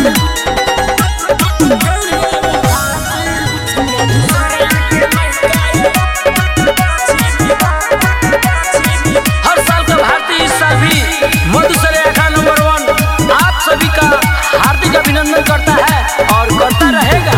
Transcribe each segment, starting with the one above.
साल का भारतीय इस साल भी मधुसरेखा नंबर 1 आप सभी का हार्दिक अभिनंदन करता है और करता रहेगा।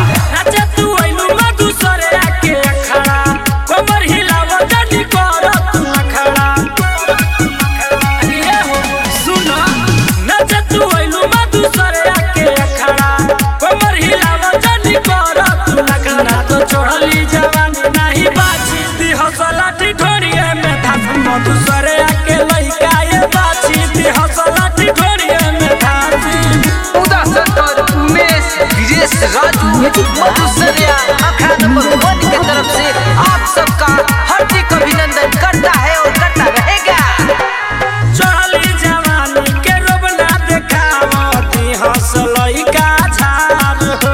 चढ़ली जवानी नहीं बाची दी हौसलाठी ढोरिए में धास मधुसरे आके लइका ये बाची दी हौसलाठी ढोरिए में धासी उदासन पर उमेश गिरीश राजू मधुसरे आखड़ा नंबर 1 की तरफ से आप सबका हार्दिक अभिनंदन करता है और करता रहेगा। चढ़ली जवानी के रोबना देखावती हौसलई का झार हो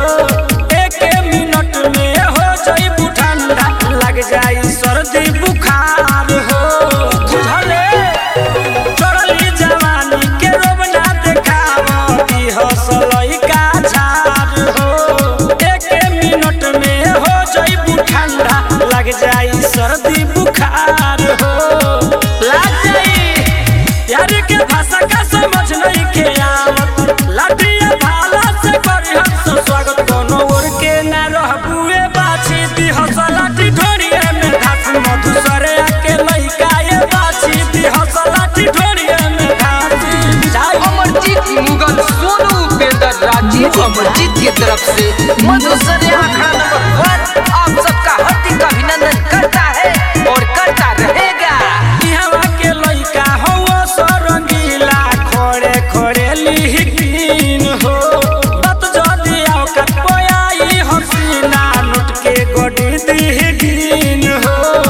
जाई सर्दी बुखार हो बुझले चढ़ली जवानी के रोबना देखावती हौसलई का झार हो एक मिनट में हो जाई ठंडा लग जाई सर्दी बुखार हो लग जाई यार के भाषा का समझ नहीं के आवत लाठिया भाला से करी हम स्वागत कोनो और के ना रहबुए बाछी दी हौसलाठी मधुसरे आके लइका ये बाछी दी हौसलाठी ढोरिए में धासी अमरजीत मुगल सोनू उपेंद्र राजीव अमरजीत की तरफ से मधुसरे आखड़ा नंबर 1 आप सबका हार्दिक अभिनंदन करता है और करता रहेगा। यहाँ के लइका हो सरंगीला खोरे खोरे लिहिकीन हो बत जदी आओ कटपोयाई हसीना लुट के गोडी दिहिकीन हो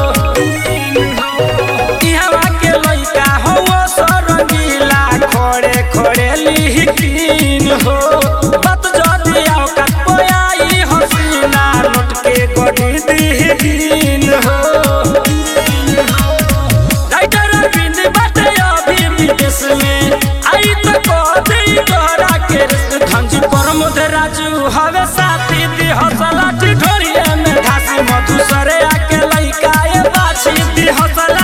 लिहिकीन हो बत जदी आओ कटपोयाई हसीना लुट के गोडी दिहिकीन हो राइटर बिंद बाटे अभी विदेश में आई तो कोदी तोरा के धंजी प्रमोद राजू हवे साथी दी हौसलाठी ढोरिए में धासी मधुसरे आके लइका ये बाछी दी हौसला